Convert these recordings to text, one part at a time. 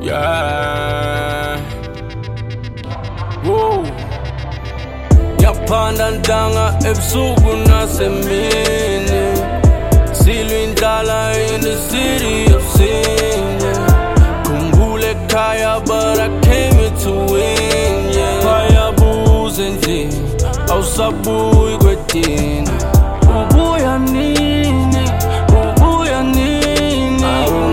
Yeah. Whoa. Yaphanda ndanga ebusuku nasemini. Silwa indlala in the city of sin, yeah. Khumbula ekhaya but I came here to win, yeah. Bayabuza nje awusabuyi kwedini. Ubuya nini, ubuya nini. I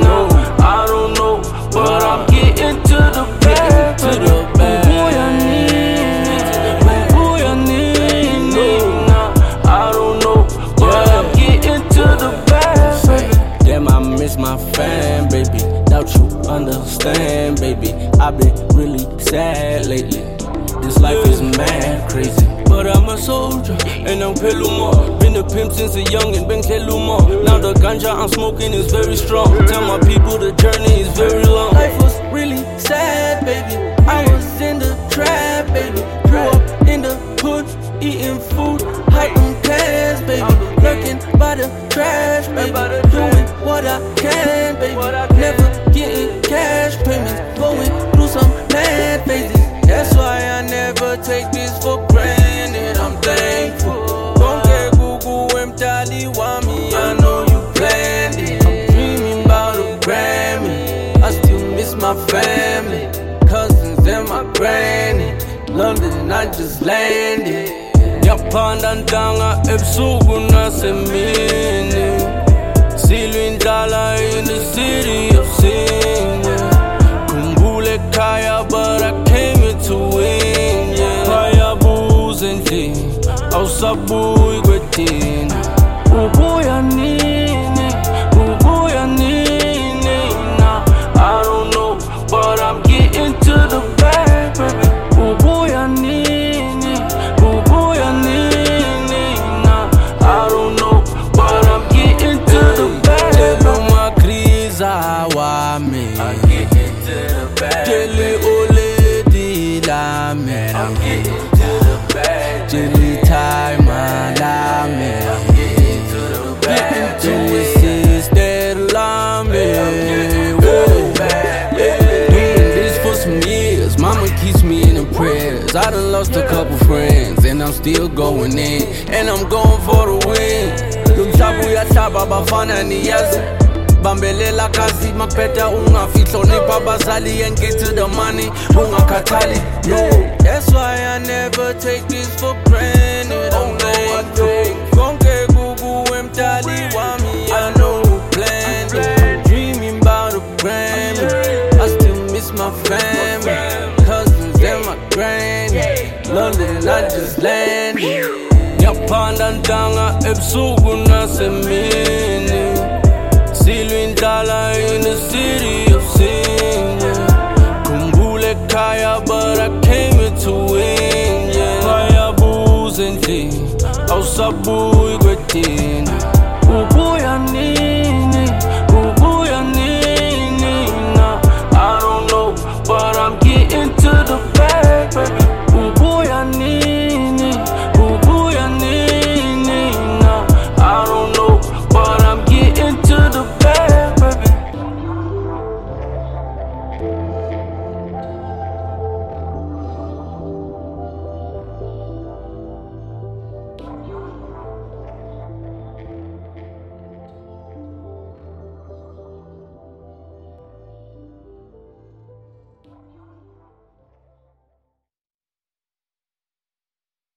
don't know, but I'm getting to the bag, to the bag. Ubuya nini, ubuya nini. I don't know, but I'm getting to the bag. Damn, I miss my fam, baby. Doubt you understand, baby. I've been really sad lately. This life is mad crazy. But I'm a soldier, and I'm Peluma. Been a pimp since a youngin', been Keluma. Now the ganja I'm smoking is very strong. Tell my people the journey is very long. Life was really sad, baby. I was in the trap, baby. Grew up in the hood, eating food, hiding cash, baby. Lurking by the trash, baby. Doing what I can, baby. Never getting cash payments, going through some mad phases. That's why I never take this for granted. I'm thankful. Don't get Google Mtali Wami. I know you planned it. I'm dreaming about a Grammy. I still miss my family, cousins and my granny. London, I just landed. Yaphanda ndanga ebusuku nasemini. Silwa indlala in the city of sin, yeah. Khumbula ekhaya but I came here to win, yeah. Bayabuza nje awusabuyi kwedini. Ubuya nini, ubuya nini. I don't know, but I'm getting to the bag, baby. Ubuya nini, ubuya nini. I don't know, but I'm getting to the bag. Tell my kriza wami, I'm getting to the bag. Jelly ole dilame, I'm getting to the bag. Jelly time alame, I'm getting to the bag. Jelly sister lame, doing this for some years. Mama keeps me in her prayers. I done lost a couple friends, and I'm still going in, and I'm going for the win. Lumhlabu yahlaba bafana niyazi. Bambelela kazi mapeta ungafihlo nipa bazali and get to the money ungakhathali, no. That's why I never take this for granted. I'm thankful. Konke Google Mtali Wami. I know who planned it. Dreaming about a Grammy. I still miss my family, cousins and my granny. London, I just landed. Yaphanda ndanga ebusuku nasemini. Silwa indlala in the city of sin, yeah. Khumbula ekhaya but I came here to win, yeah. Bayabuza nje awusabuyi kwedini.